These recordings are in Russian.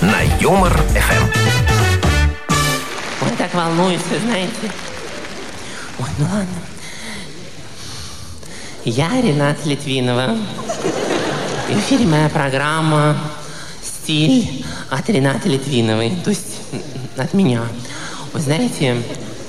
на Юмор ФМ. Ой, так волнуюсь, вы знаете. Ой, ну ладно. Я Рената Литвинова. И в эфире моя программа «Стиль» от Ренаты Литвиновой. То есть от меня. Вы знаете,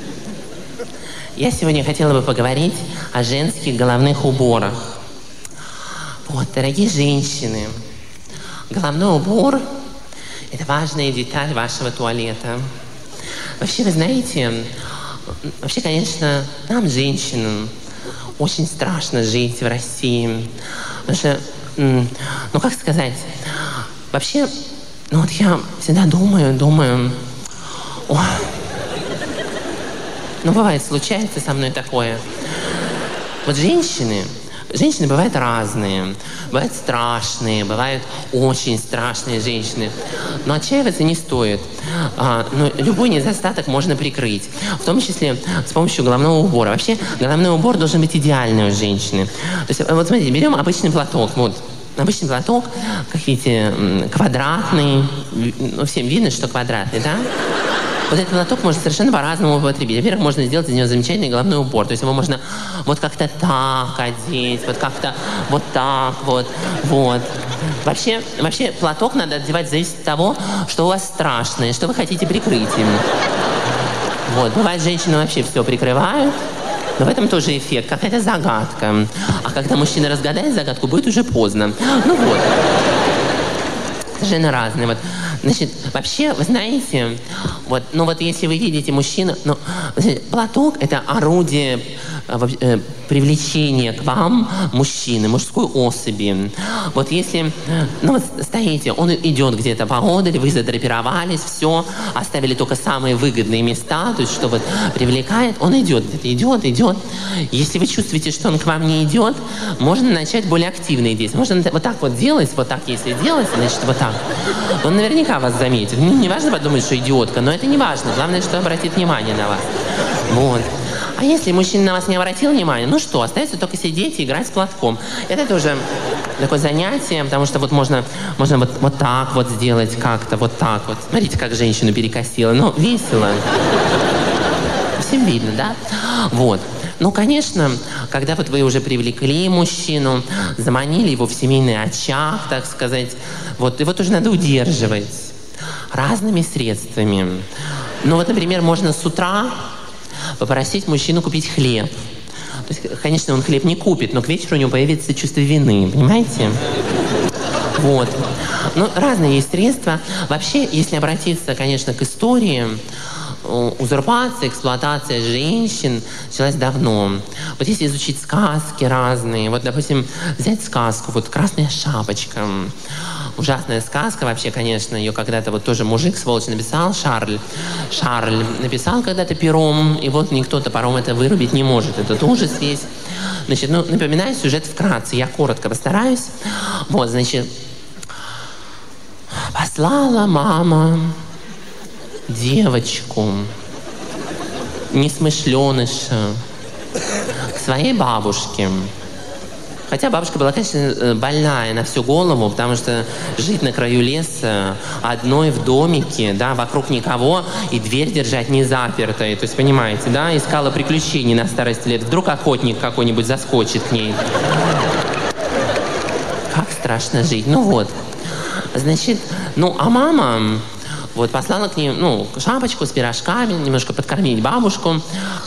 я сегодня хотела бы поговорить о женских головных уборах. Вот, дорогие женщины, головной убор – это важная деталь вашего туалета. Вообще, вы знаете, конечно, нам, женщинам, очень страшно жить в России. Потому что, ну как сказать, вообще, ну вот я всегда думаю, ой, ну бывает, случается со мной такое. Вот женщины бывают разные, бывают страшные, бывают очень страшные женщины. Но отчаиваться не стоит. Но любой недостаток можно прикрыть, в том числе с помощью головного убора. Вообще, головной убор должен быть идеальный у женщины. То есть, вот смотрите, берем обычный платок, вот. Обычный платок, как видите, квадратный. Ну, всем видно, что квадратный, да? Вот этот платок можно совершенно по-разному употребить. Во-первых, можно сделать из него замечательный головной убор. То есть его можно вот как-то так одеть, вот как-то вот так вот. Вообще платок надо одевать, зависит от того, что у вас страшное, что вы хотите прикрыть им. Вот. Бывает, женщины вообще все прикрывают. Но в этом тоже эффект, какая-то загадка. А когда мужчина разгадает загадку, будет уже поздно. Ну вот. Совершенно разные. Вот. Значит, вообще, вы знаете, вот, ну вот если вы видите мужчину, ну, платок – это орудие привлечения к вам мужчины, мужской особи. Вот если, ну вот стоите, он идет где-то поодаль, вы задрапировались, все, оставили только самые выгодные места, то есть что вот привлекает, он идет где-то, идет. Если вы чувствуете, что он к вам не идет, можно начать более активные действия. Можно вот так вот делать, вот так если делать, значит вот так. Он наверняка вас заметит. Ну, не важно подумать, что идиотка, но это не важно. Главное, что обратит внимание на вас. Вот. А если мужчина на вас не обратил внимания, ну что, остается только сидеть и играть с платком. Это тоже такое занятие, потому что вот можно вот так вот сделать как-то, вот так вот. Смотрите, как женщину перекосило. Ну, весело. Всем видно, да? Вот. Ну, конечно, когда вот вы уже привлекли мужчину, заманили его в семейный очаг, так сказать, вот его тоже надо удерживать разными средствами. Ну, вот, например, можно с утра попросить мужчину купить хлеб. То есть, конечно, он хлеб не купит, но к вечеру у него появится чувство вины, понимаете? Вот. Ну, разные есть средства. Вообще, если обратиться, конечно, к истории, узурпация, эксплуатация женщин началась давно. Вот если изучить сказки разные, вот, допустим, взять сказку, вот «Красная шапочка». Ужасная сказка вообще, конечно, ее когда-то вот тоже мужик, сволочь, написал, Шарль написал когда-то пером, и вот никто топором это вырубить не может, этот ужас весь. Значит, ну, напоминаю сюжет вкратце, я коротко постараюсь. Вот, значит, послала мама девочку, несмышленыша, к своей бабушке. Хотя бабушка была, конечно, больная на всю голову, потому что жить на краю леса одной в домике, да, вокруг никого, и дверь держать не запертой. То есть, понимаете, да, искала приключений на старости лет. Вдруг охотник какой-нибудь заскочит к ней. Как страшно жить. Ну вот. Значит, ну, а мама вот послала к ней, ну, шапочку с пирожками, немножко подкормить бабушку.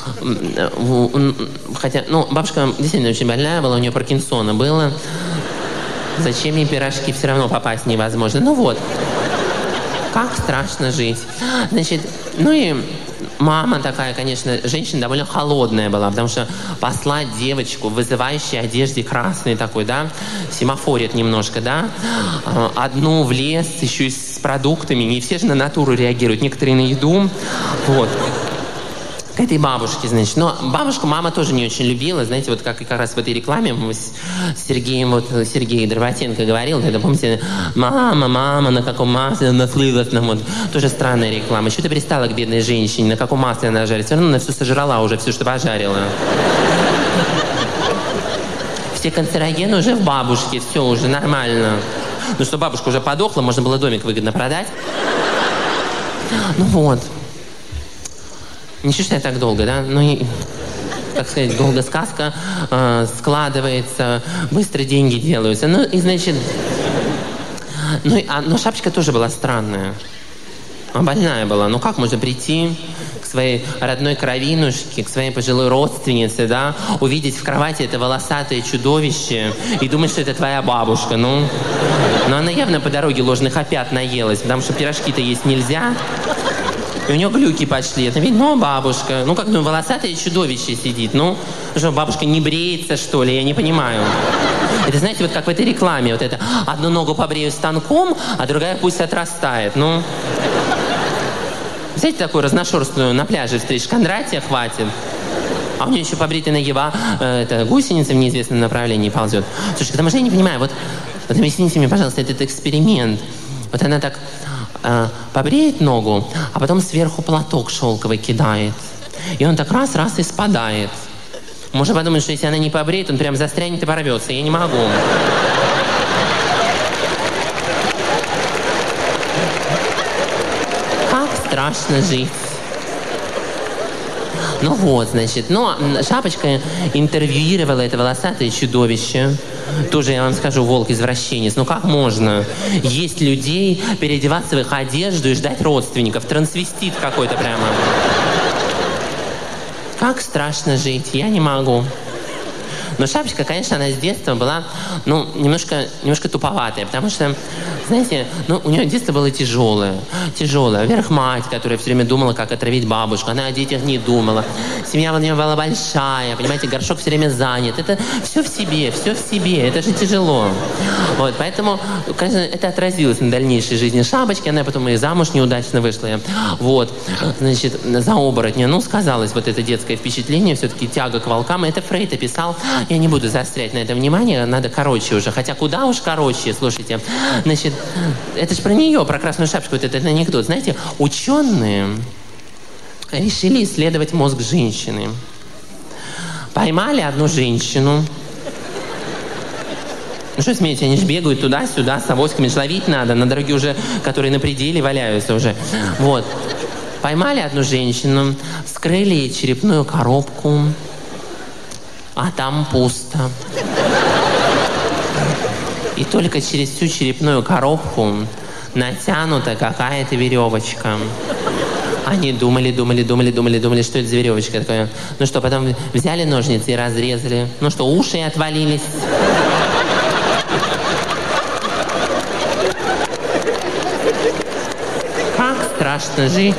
Хотя, ну, бабушка действительно очень больная была, у нее Паркинсона было. Зачем ей пирожки? Все равно попасть невозможно. Ну вот. Как страшно жить. Значит, ну и мама такая, конечно, женщина довольно холодная была, потому что послать девочку в вызывающей одежде красной такой, да, семафорит немножко, да, одну в лес, еще и с продуктами, не все же на натуру реагируют, некоторые на еду, вот. К этой бабушке, значит. Но бабушку мама тоже не очень любила. Знаете, вот как раз в этой рекламе мы с Сергеем, вот Сергей Дроботенко говорил, тогда, помните, мама, на каком масле наслылась нам. Вот. Тоже странная реклама. Еще ты пристала к бедной женщине, на каком масле она жарит. Все равно она все сожрала уже, все, что пожарила. Все канцерогены уже в бабушке, все уже нормально. Ну что, бабушка уже подохла, можно было домик выгодно продать. Ну вот. Не считай так долго, да? Ну и, как сказать, долго сказка складывается, быстро деньги делаются. Ну и, значит... Но шапочка тоже была странная. Она больная была. Ну как можно прийти к своей родной кровинушке, к своей пожилой родственнице, да, увидеть в кровати это волосатое чудовище и думать, что это твоя бабушка, ну? Но она явно по дороге ложных опят наелась, потому что пирожки-то есть нельзя. И у нее глюки пошли. Это ведь, ну, бабушка. Ну, как, ну, волосатое чудовище сидит. Ну, что, бабушка не бреется, что ли? Я не понимаю. Это, знаете, вот как в этой рекламе. Вот это, одну ногу побрею станком, а другая пусть отрастает. Ну, взять такую разношерстную на пляже встреч Кондратия хватит. А у нее еще побритая ноги, гусеница в неизвестном направлении ползет. Слушай, потому что я не понимаю, вот объясните мне, пожалуйста, этот эксперимент. Вот она так побреет ногу, а потом сверху платок шелковый кидает. И он так раз и спадает. Можно подумать, что если она не побреет, он прям застрянет и порвется. Я не могу. Как страшно жить. Ну вот, значит, шапочка интервьюировала это волосатое чудовище. Тоже, я вам скажу, волк-извращенец. Ну как можно есть людей, переодеваться в их одежду и ждать родственников? Трансвестит какой-то прямо. Как страшно жить, я не могу. Но шапочка, конечно, она с детства была, немножко туповатая, потому что, знаете, у нее детство было тяжелое. Во-первых, мать, которая все время думала, как отравить бабушку, она о детях не думала. Семья у нее была большая, понимаете, горшок все время занят. Это все в себе, это же тяжело. Вот, поэтому, конечно, это отразилось на дальнейшей жизни шапочки, она потом и замуж неудачно вышла. Вот, значит, за оборотня, сказалось вот это детское впечатление, все-таки тяга к волкам. Это Фрейд описал. Я не буду заострять на это внимание, надо короче уже. Хотя куда уж короче, слушайте. Значит, это же про нее, про красную шапочку, вот этот анекдот. Знаете, ученые решили исследовать мозг женщины. Поймали одну женщину. Ну что смеете, они же бегают туда-сюда с авоськами, ловить надо. На дороге уже, которые на пределе валяются уже. Вот. Поймали одну женщину, вскрыли ей черепную коробку. А там пусто. И только через всю черепную коробку натянута какая-то веревочка. Они думали, что это за веревочка такая. Ну что, потом взяли ножницы и разрезали. Ну что, уши отвалились. Как страшно жить.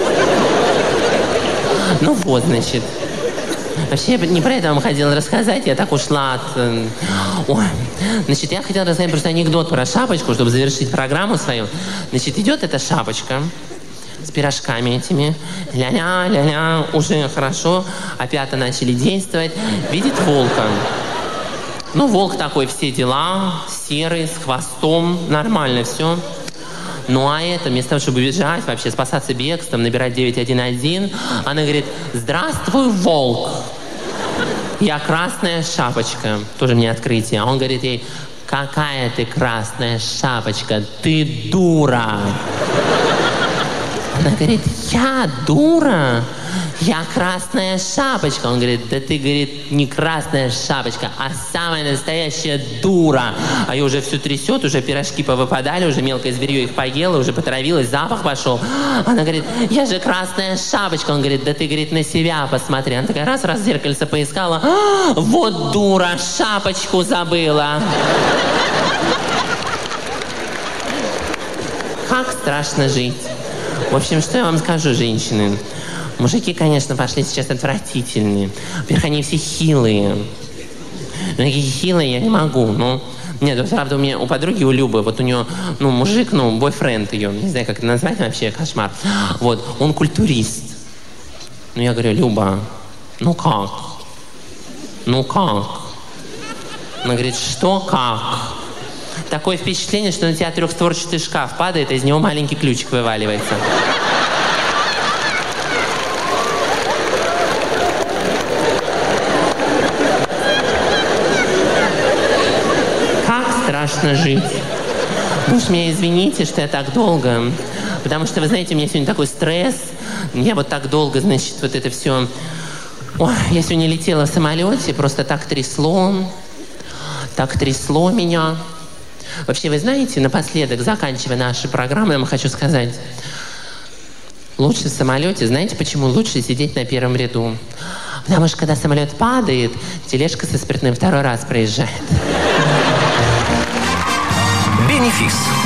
Ну вот, значит. Вообще, я не про это вам хотела рассказать, я так ушла от... Ой. Значит, я хотела рассказать просто анекдот про шапочку, чтобы завершить программу свою. Значит, идет эта шапочка с пирожками этими. Ля-ля, уже хорошо, опята начали действовать. Видит волка. Ну, волк такой, все дела, серый, с хвостом, нормально все. Ну, а это, вместо того, чтобы бежать, вообще спасаться бегством, набирать 911, она говорит: «Здравствуй, волк! Я красная шапочка». Тоже мне открытие. А он говорит ей: «Какая ты красная шапочка? Ты дура!» Она говорит: «Я дура? Я красная шапочка». Он говорит: «Да ты, говорит, не красная шапочка, а самая настоящая дура». А ее уже все трясет, уже пирожки повыпадали, уже мелкое зверье их поело, уже потравилось, запах пошел. Она говорит: «Я же красная шапочка». Он говорит: «Да ты, говорит, на себя посмотри». Она такая раз зеркальце поискала. Вот дура, шапочку забыла. Как страшно жить. В общем, что я вам скажу, женщины? Мужики, конечно, пошли сейчас отвратительные. Во-первых, они все хилые. Но такие хилые я не могу. Нет, правда, у подруги, у Любы, вот у нее, мужик, бойфренд ее, не знаю, как это назвать вообще, кошмар. Вот, он культурист. Я говорю: «Люба, как? Она говорит: «Что как?» Такое впечатление, что на тебя трехстворчатый шкаф падает, а из него маленький ключик вываливается. Как страшно жить. Вы уж меня извините, что я так долго. Потому что, вы знаете, у меня сегодня такой стресс. Я вот так долго, значит, вот это все... Ой, я сегодня летела в самолете, просто так трясло меня. Вообще, вы знаете, напоследок, заканчивая нашу программу, я вам хочу сказать, лучше в самолете, знаете, почему лучше сидеть на первом ряду? Потому что, когда самолет падает, тележка со спиртным второй раз проезжает. Бенефис.